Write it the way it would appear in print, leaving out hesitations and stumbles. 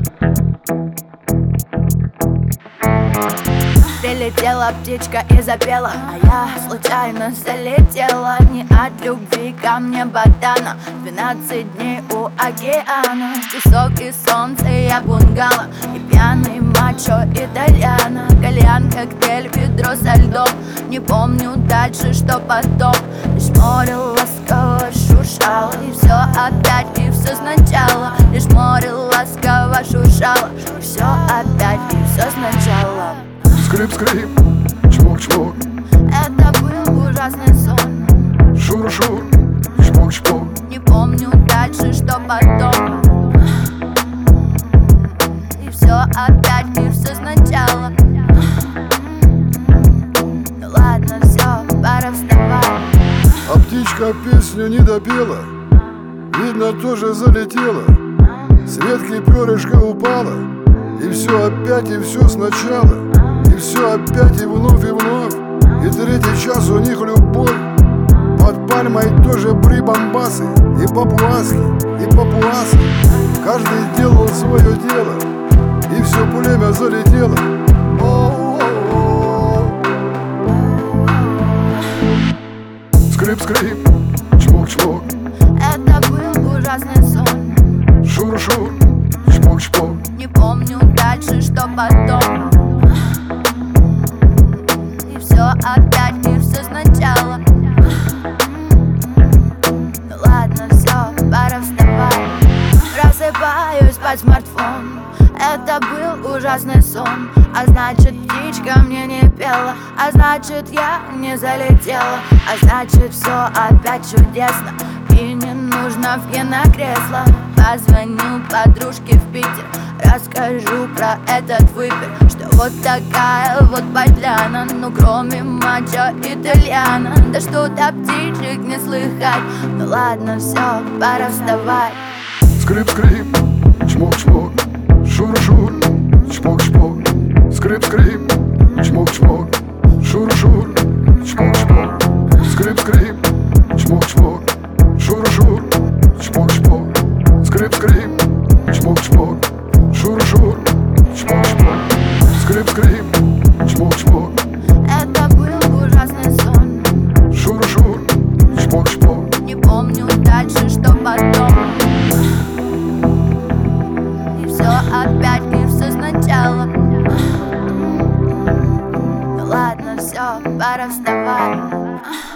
Прилетела птичка и запела, а я случайно залетела. Не от любви ко мне ботана, 12 дней у океана. Песок и солнце, я бунгало и пьяный мачо итальяно. Кальян, коктейль, ведро со льдом. Не помню дальше, что потом. Лишь море ласково шуршало, и все опять, и все сначала. Лишь море ласково шуршало, и все опять, и все сначала. Скрип-скрип, чмок-чмок, это был ужасный сон. шур-шур, чмок-чмок. Не помню дальше, что потом. И все опять, и все сначала. Ну ладно, все, пора вставать. А птичка песню не допела, видно, тоже залетела. С ветки перышко упало, и все опять, и все сначала. И все опять, и вновь, и вновь. И третий час у них любовь. Под пальмой тоже прибамбасы. И папуаски, и папуасы. Каждый делал свое дело, и все племя залетело. Скрип-скрип, чмок-чмок, Это был ужасный сон. шур-шур, чмок-чмок. Не помню дальше, что потом. И все опять, и все сначала. Ну ладно, все, пора вставать. Просыпаюсь под смартфон. Это был ужасный сон. А значит, птичка мне не пела, а значит, я не залетела, а значит, все опять чудесно. И не нужно в кинокресло. Позвоню подружке в Питер, расскажу про этот выпер, что вот такая вот подляна. Ну кроме мачо итальяно, да что-то птичек не слыхать. Ну ладно, все, пора вставать. Скрип-скрип, чмок-чмок, шур-шур, чмок-чмок. Скрип-скрип, чмок-чмок, шур-шур, чмок-чмок. Скрип-скрип, чмок-чмок, шур-шур, чмок-чмок. Скрип-скрип, чмок-чмок, шур-шур, чмок-чмок. Скрип-скрип, чмок-чмок, Это был ужасный сон. шур-шур, чмок-чмок. Не помню дальше, что потом. И все опять, и все сначала. Ну ладно, все, пора вставать.